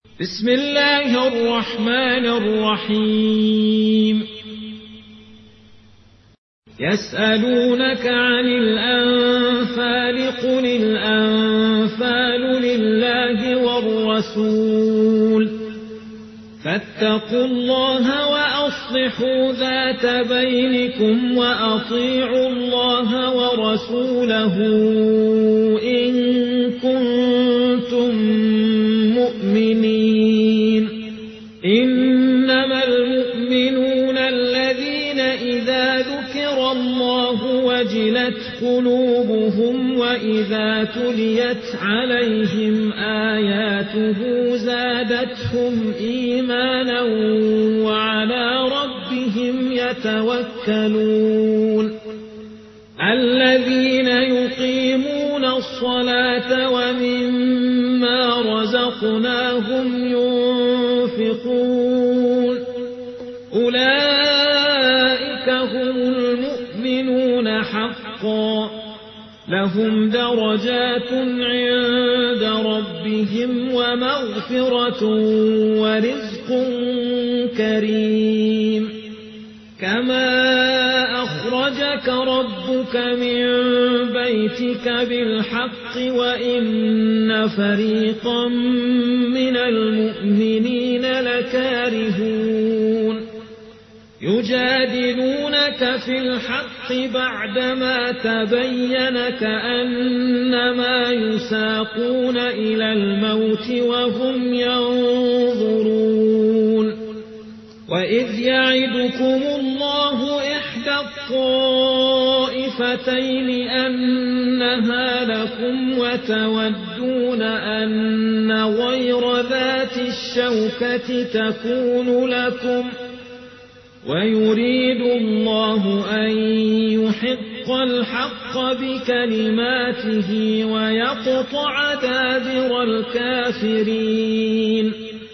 بسم الله الرحمن الرحيم يسألونك عن الأنفال قل الأنفال لله والرسول فاتقوا الله وأصلحوا ذات بينكم وأطيعوا الله ورسوله إن كنتم مؤمنين إنما المؤمنون الذين إذا ذكر الله وجلت قلوبهم وإذا تليت عليهم آياته زادتهم إيمانا وعلى ربهم يتوكلون الذين يقيمون الصلاة ومما رزقناهم ينفقون أولئك هم المؤمنون حقا لهم درجات عند ربهم ومغفرة ورزق كريم كما أخرجك ربك من بيتك بالحق وإن فريقا من المؤمنين لكارهون يجادلونك في الحق بعدما تبين كأنما يساقون إلى الموت وهم ينظرون وإذ يعدكم الله إحدى الطائفتين أنها لكم وتودون أن غير ذات الشوكة تكون لكم ويريد الله أن يحق الحق بكلماته ويقطع دابر الكافرين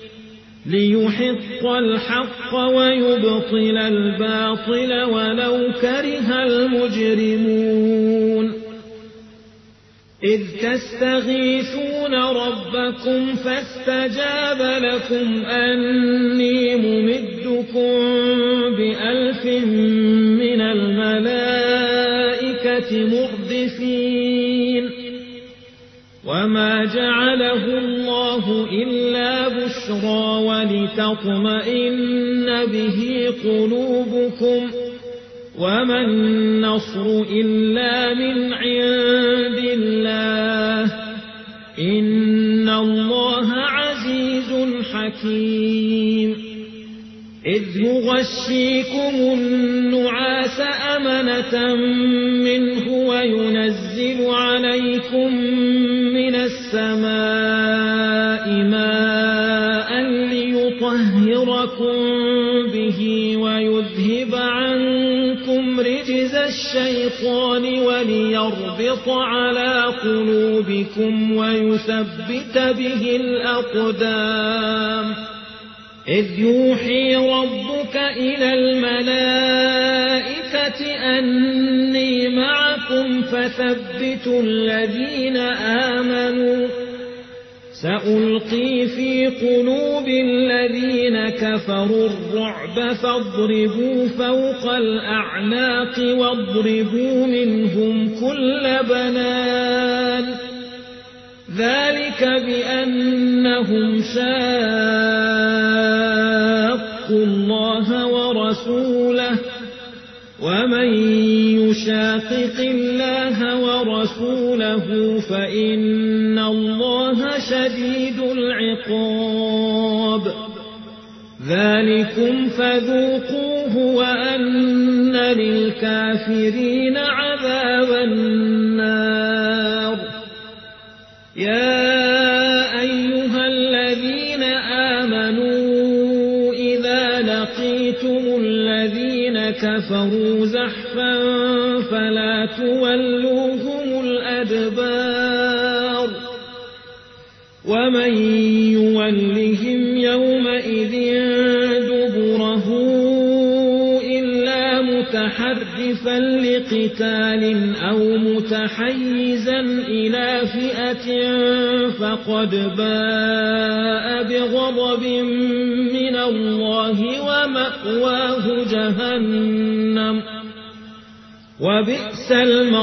ليحق الحق ويبطل الباطل ولو كره المجرمون إذ تستغيثون ربكم فاستجاب لكم أني ممدكم ب1000 من الملائكة مردفين وما جعله الله إلا بشرى ولتطمئن به قلوبكم وما النصر إلا من عند الله إن الله عزيز حكيم إذ يغشيكم النعاس أمنة منه وينزل عليكم من السماء ماء ليطهركم به ويذهب عنكم رجز الشيطان وليربط على قلوبكم ويثبت به الأقدام إذ يوحي ربك إلى الملائكة أني معكم فثبتوا الذين آمنوا سألقي في قلوب الذين كفروا الرعب فاضربوا فوق الأعناق واضربوا منهم كل بنان ذلك بأنهم شاقوا الله ورسوله ومن يشاقق الله ورسوله فإن الله شديد العقاب ذلكم فذوقوه وأن للكافرين عذاب النار يا أيها الذين آمنوا إذا لقيتم الذين كفروا زحفا فلا تولوهم الأدبار ومن يولهم يومئذ دبره إلا متحرفا متحرفا لقتال أو متحيزا إلى فئة فقد باء بغضب من الله ومأواه جهنم وبئس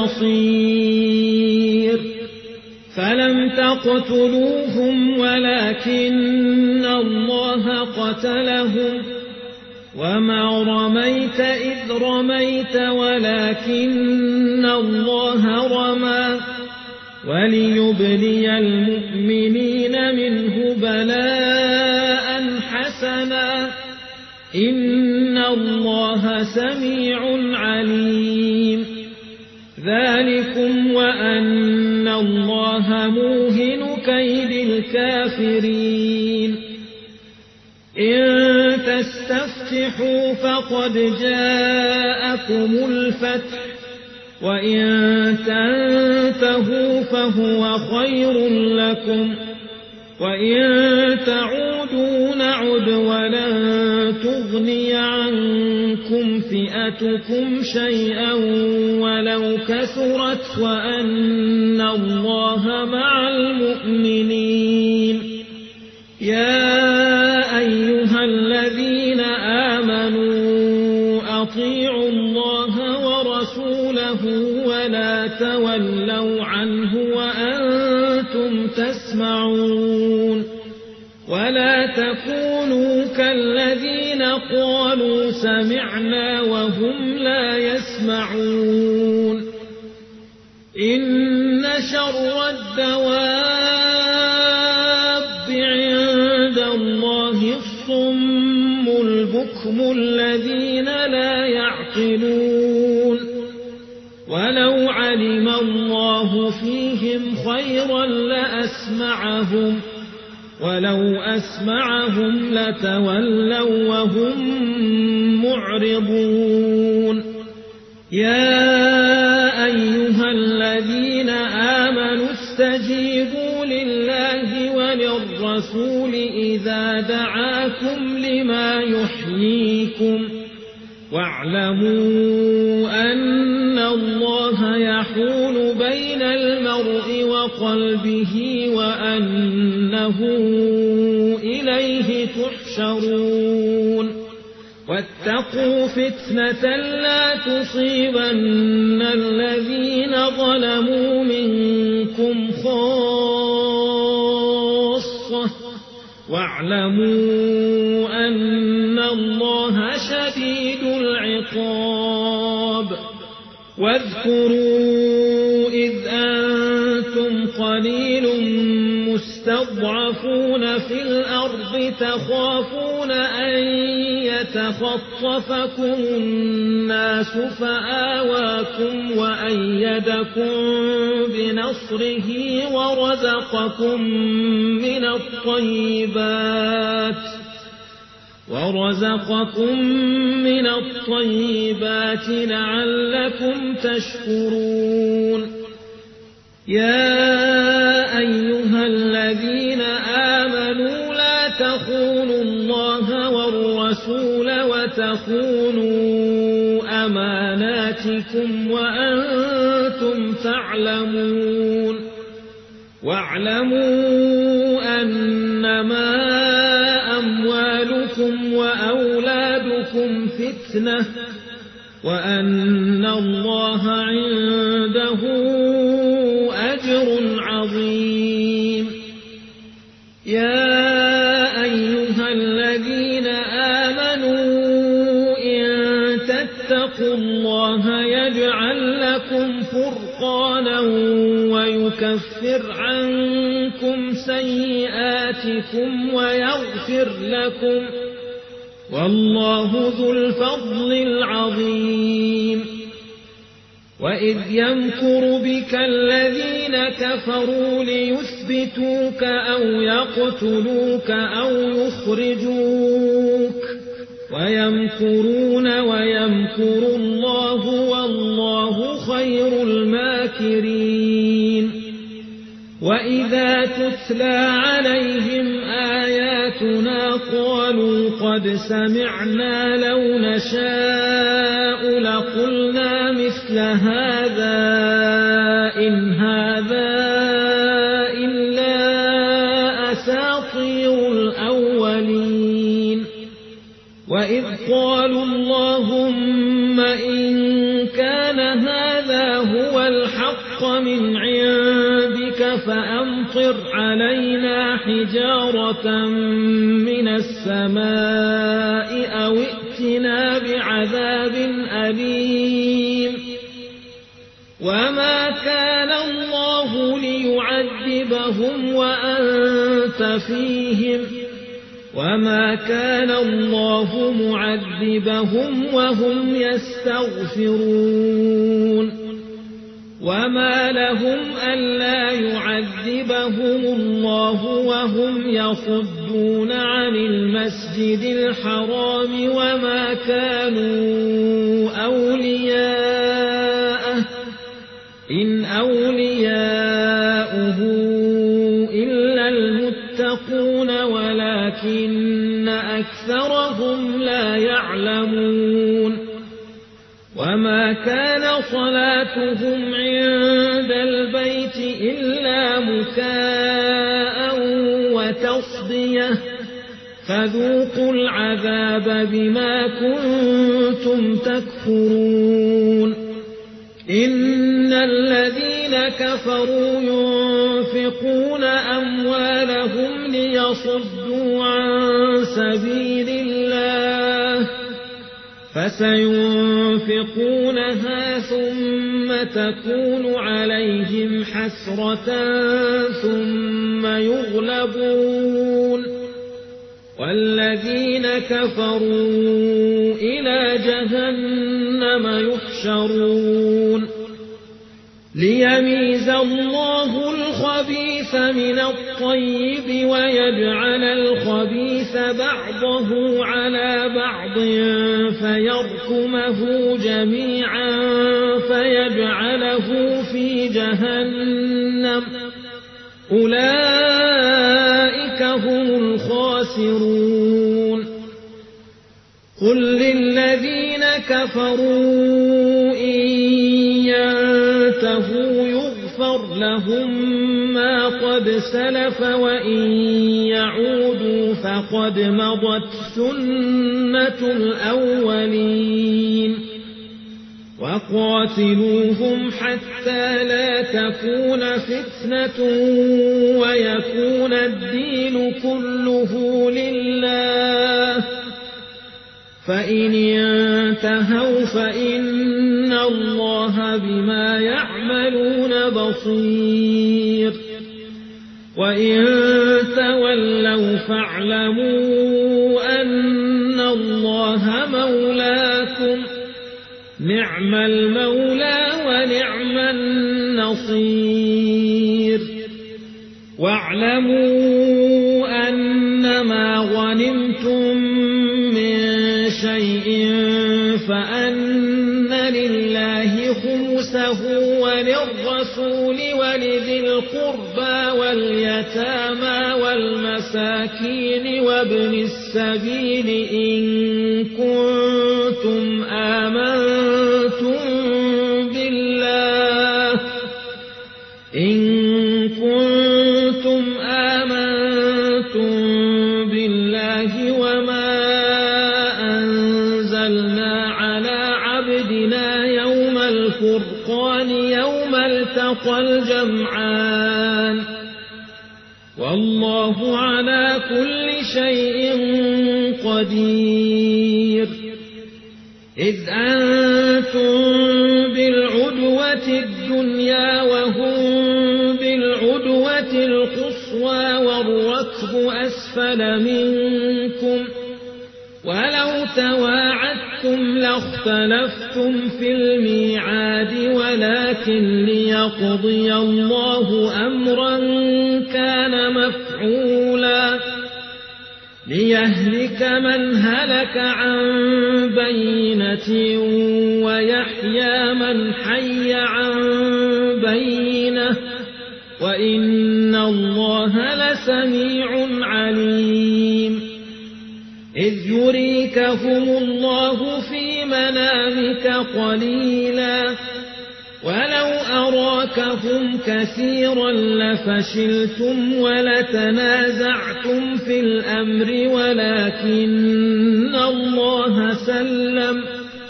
المصير فلم تقتلوهم ولكن الله قتلهم وما رميت إذ رميت ولكن الله رمى وليبلي المؤمنين منه بلاء حسنا إن الله سميع عليم ذلكم وأن الله موهن كيد الكافرين إن تستفتحوا فقد جاءكم الفتح وإن تنتهوا فهو خير لكم وإن تعودوا نعد ولن تغني عنكم فئتكم شيئا ولو كثرت وأن الله مع المؤمنين يا أيها الذين آمنوا أطيعوا الله ورسوله ولا تولوا عنه وأنتم تسمعون ولا تكونوا كالذين قالوا سمعنا وهم لا يسمعون إن شر الدواب عند الله الصم البكم الذين لا يعقلون ولو علم الله فيهم خيرا لأسمعهم ولو أسمعهم لتولوا وهم معرضون يا أيها الذين آمنوا استجيبوا لله وللرسول إذا دعاكم لما يحييكم واعلموا أن الله يحول بين المرء وقلبه وأنه إليه تحشرون واتقوا فتنة لا تصيبن الذين ظلموا منكم خاصة واعلموا أن الله شديد العقاب واذكروا إذ أنتم قليل مستضعفون في الأرض تخافون أن يتخطفكم الناس فآواكم وأيدكم بنصره ورزقكم من الطيبات لعلكم تشكرون يا أيها الذين آمنوا لا تخونوا الله والرسول وتخونوا أماناتكم وأنتم تعلمون واعلموا أنما أموالكم وأولادكم فتنة وأن الله عنده أجر عظيم يا أيها الذين آمنوا إن تتقوا الله يجعل لكم فرقانا ويكفر عنكم سيئاتكم ويغفر لكم والله ذو الفضل العظيم وإذ يمكر بك الذين كفروا ليثبتوك أو يقتلوك أو يخرجوك ويمكرون ويمكر الله والله خير الماكرين وإذا تتلى عليهم آيات آياتنا قالوا قد سمعنا لو نشاء لقلنا مثل هذا إن هذا إلا أساطير الأولين وإذ قالوا اللهم إن كان هذا هو الحق من عندك فأمطر علينا حجارة من السماء أو ائتنا بعذاب أليم وما كان الله ليعذبهم وأنت فيهم وما كان الله معذبهم وهم يستغفرون وما لهم ألا يعذبهم الله وهم يصدون عن المسجد الحرام وما كانوا أولياءه إن أولياؤه إلا المتقون ولكن أكثرهم لا يعلمون وما كان صلاتهم عند البيت إلا مكاء وتصدية فذوقوا العذاب بما كنتم تكفرون إن الذين كفروا ينفقون أموالهم ليصدوا عن سبيل الله فسينفقونها ثم تكون عليهم حسرة ثم يغلبون والذين كفروا إلى جهنم يحشرون ليميز الله الخبيث من الطيب ويجعل الخبيث بعضه على بعض فيركمه جميعا فيجعله في جهنم أولئك هم الخاسرون قل للذين كفروا إن ينتهوا يغفر لهم ما قد سلف وإن يعودوا فقد مضت سنة الأولين وقاتلوهم حتى لا تكون فتنة ويكون الدين كله لله فإن انتهوا فإن الله بما يعملون بصير وإن تولوا فاعلموا أن الله مولاكم نعم المولى ونعم النصير واعلموا أنما غنمتم من شيء فأن لله خمسه وللرسول ولذي القربى واليتامى والمساكين وابن السبيل إن كنتم آمنتم بالله وما أنزلنا على عبدنا يوم الفرقان يوم التقى الجمعان والله على كل شيء قدير إذ أنتم بالعدوة الدنيا وهم بالعدوة القصوى والركب أسفل منكم ولو تواعدتم لاختلفتم في الميعاد ولكن ليقضي الله أمرا كان مفعولا ليهلك من هلك عن بينة ويحيى من حي عن بينة وإن الله لسميع عليم إذ يريكهم الله في منامك قليلا ولو أراكهم كثيرا لفشلتم ولتنازعتم في الأمر ولكن الله سلم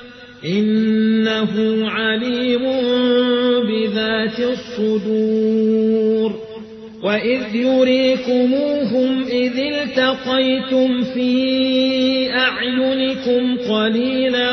إنه عليم بذات الصدور وإذ يريكموهم إذ التقيتم في أعينكم قليلا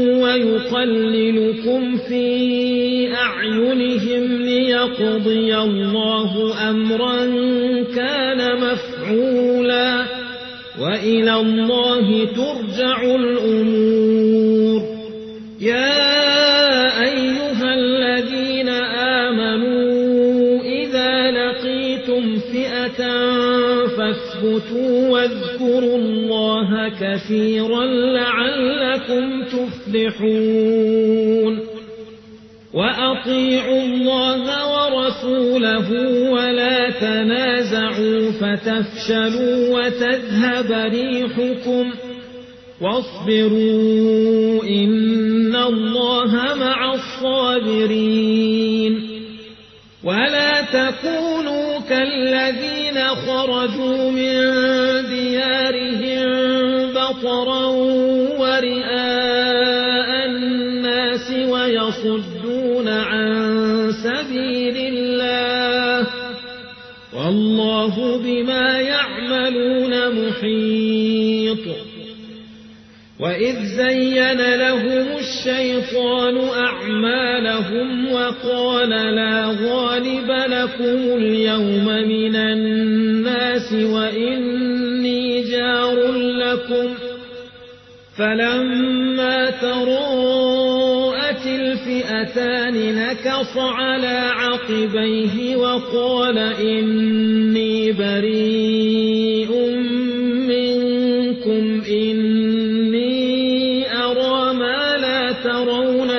ويقللكم في أعينهم ليقضي الله أمرا كان مفعولا وإلى الله ترجع الأمور يا أيها الذين آمنوا إذا لقيتم فئة فاثبتوا واذكروا الله كثيرا لعلكم تفلحون وأطيعوا الله ورسوله ولا تنازعوا فتفشلوا وتذهب ريحكم واصبروا إن الله مع الصابرين ولا تكونوا كالذين خرجوا من ديارهم بطرا ورئاء الناس ويصدون عن سبيل الله والله بما يعملون محيط وإذ زين لهم الشيطان أعمالهم وقال لا غالب لكم اليوم من الناس وإني جار لكم فلما تراءت الفئتان نكص على عقبيه وقال إني بريء منكم إني أرى ما لا ترون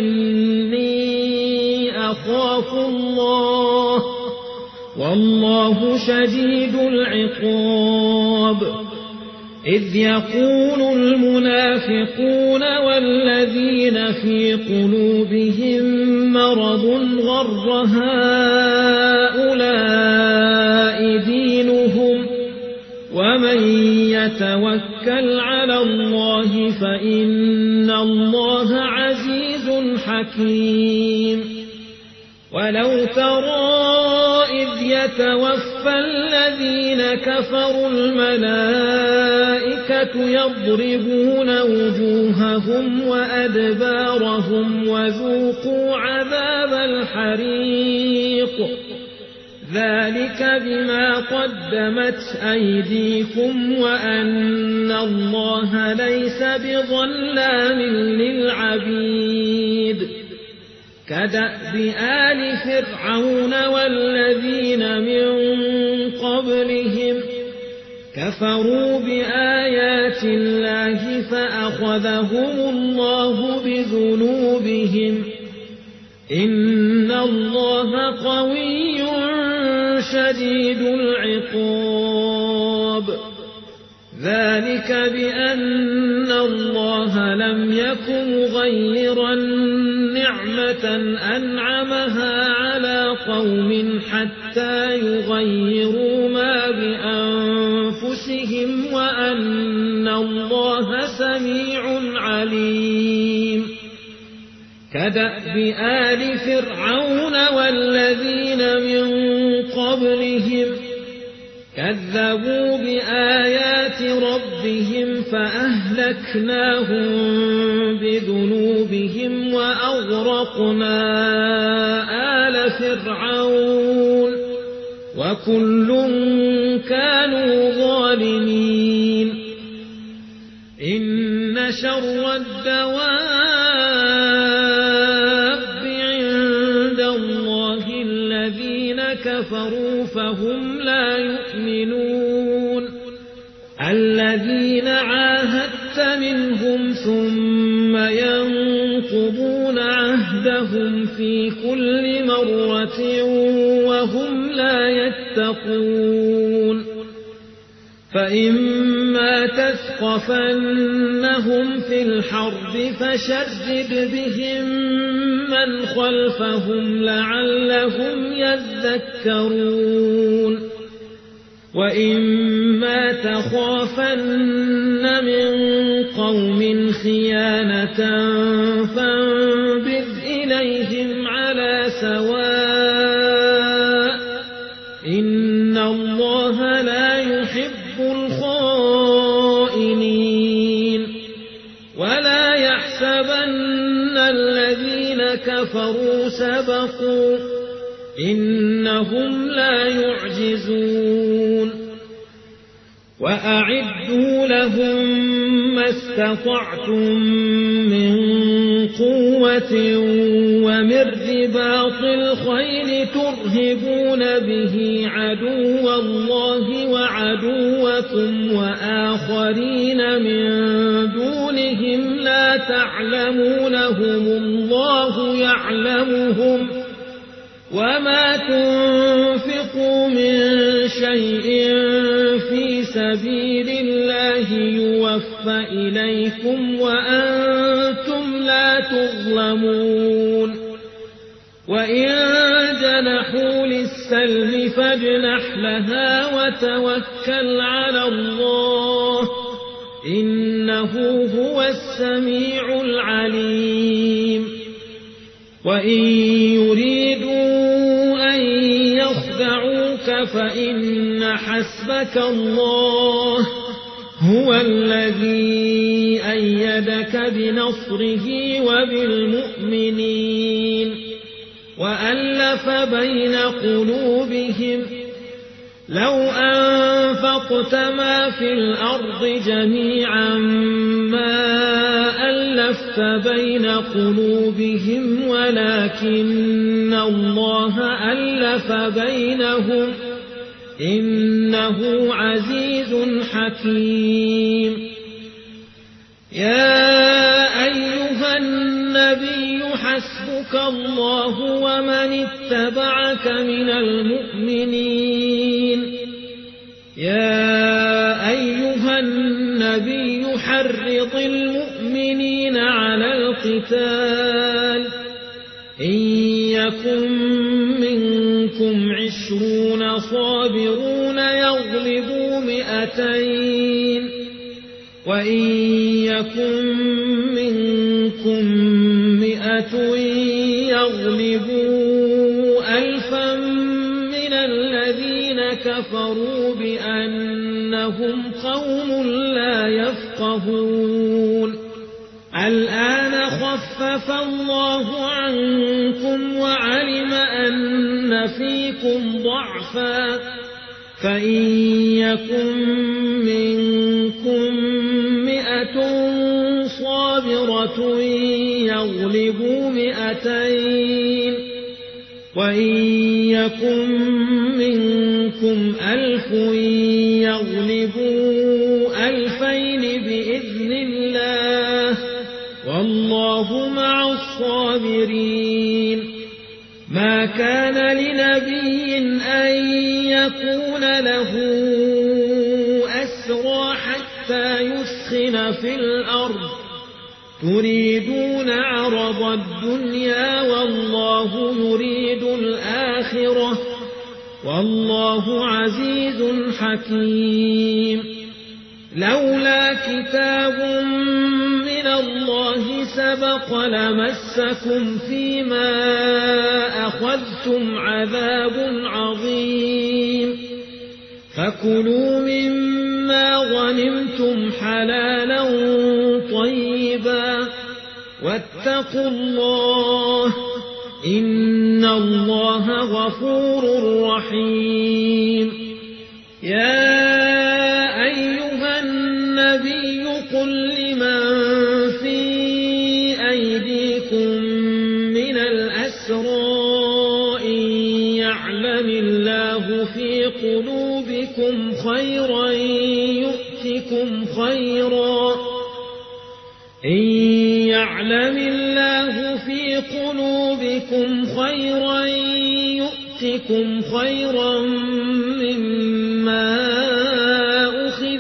إني أخاف الله والله شديد العقاب إذ يقول المنافقون والذين في قلوبهم مرض غر هؤلاء دينهم ومن يتوكل على الله فإن الله عزيز حكيم ولو ترى إذ يتوفى الذين كفروا الملائكة يضربون وجوههم وأدبارهم وذوقوا عذاب الحريق ذلك بما قدمت أيديكم وأن الله ليس بظلام للعبيد كدأب آل فرعون والذين من قبلهم كفروا بآيات الله فأخذهم الله بذنوبهم إن الله قوي شديد العقاب ذلك بأن الله لم يكن مغيرا نعمة أنعمها على قوم حتى يغيروا ما بأنفسهم وأن الله سميع عليم كدأب آل فرعون والذين من قبلهم كذبوا بآيات ربهم فأهلكناهم بذنوبهم وأغرقنا آل فرعون وكل كانوا ظالمين إن شر الدواب عند الله الذين كفروا فهم لا يؤمنون الذين عاهدت منهم ثم ينقضون عهدهم في كل مرة وهم لا يتقون فإما تثقفنهم في الحرب فشرد بهم من خلفهم لعلهم يذكرون وإما تخافن من قوم خيانة فانبذ إليهم على سواء إن الله لا يحب الخائنين ولا يحسبن الذين كفروا سبقوا إنهم لا يعجزون وأعدوا لهم ما استطعتم من قوة ومن رباط الخيل ترهبون به عدو الله وعدوكم وآخرين من دونهم لا تعلمونهم الله يعلمهم وما تنفقوا من شيء في سبيل الله يوفى إليكم وأنتم لا تظلمون وإن جنحوا للسلم فاجنح لها وتوكل على الله إنه هو السميع العليم وإن يريدوا أن يخدعوك فإن حسبك الله هو الذي أيدك بنصره وبالمؤمنين وألف بين قلوبهم لو أنفقت ما في الأرض جميعا ما ألفت بين قلوبهم ولكن الله ألف بينهم إنه عزيز حكيم يا أيها النبي حسبك الله ومن اتبعك من المؤمنين يا أيها النبي حرض المؤمنين على القتال إن يكن منكم 20 صابرون يغلبوا 200 وإن يكن منكم 100 يغلبوا 1000 من الذين كفروا بأنهم قوم لا يفقهون الآن خفف الله عنكم وعلم أن فيكم ضعفا فإن يكن منكم 100 صابرة يغلبوا 200 وإن يكن منكم 1000 يغلبوا 2000 بإذن الله والله مع الصابرين ما كان لنبي أن يكون له أسرى حتى يسخن في الأرض تريدون عرض الدنيا والله يريد الآخرة والله عزيز حكيم لولا كتاب من الله سبق لمسكم فيما أخذتم عذاب عظيم فكلوا مما غنمتم حلالا طيبا واتقوا الله إن الله غفور رحيم يا أيها النبي قل لمن في أيديكم من الأسرى إن يعلم الله في قلوبكم خيرا يؤتكم خيرا مما أخذ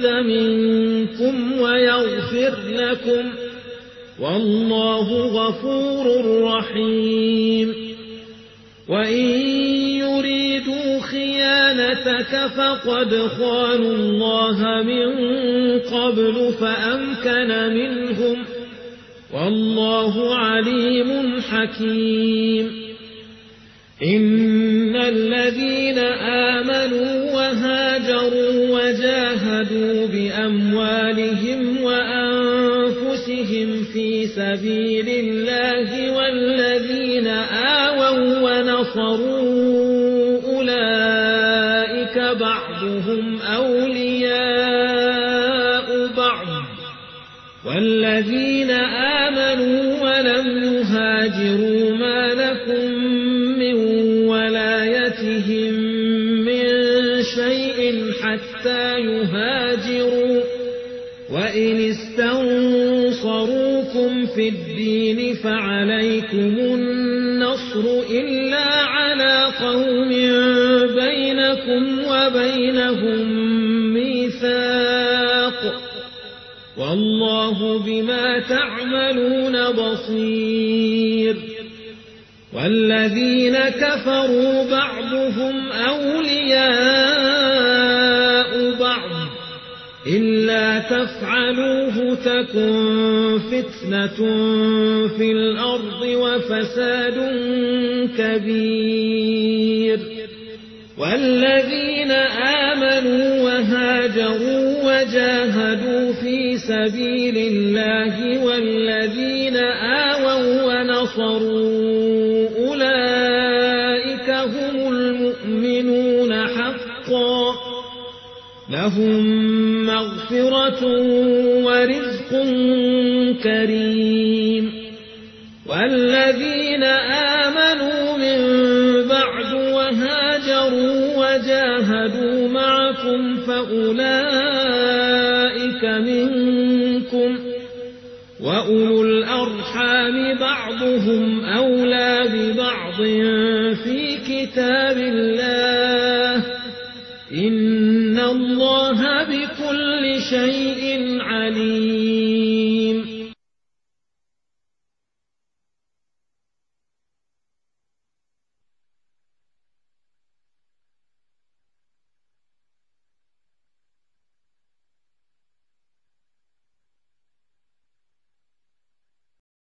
منكم ويغفر لكم والله غفور رحيم وإن يريدوا خيانتك فقد خانوا الله من قبل فأمكن منهم والله عليم حكيم إن الذين آمنوا وهاجروا وجاهدوا بأموالهم وأنفسهم في سبيل الله والذين آووا ونصروا أولئك بعضهم أولياء بعض والذين آمنوا ولم يهاجروا ما لكم من ولايتهم من شيء حتى يهاجروا وإن استنصروكم في الدين فعليكم النصر إلا على قوم بينكم وبينهم ميثاق والله بما تعملون بصير والذين كفروا بعضهم أولياء بعض إلا تفعلوه تكن فتنة في الأرض وفساد كبير والذين آمنوا وهاجروا وجاهدوا في سبيل الله والذين آووا ونصروا أولئك هم المؤمنون حقا لهم مغفرة ورزق كريم والذين آمنوا من بعد وهاجروا وجاهدوا معكم فأولئك منكم وأولو الأرحام بعضهم أولى ببعض في كتاب الله إن الله بكل شيء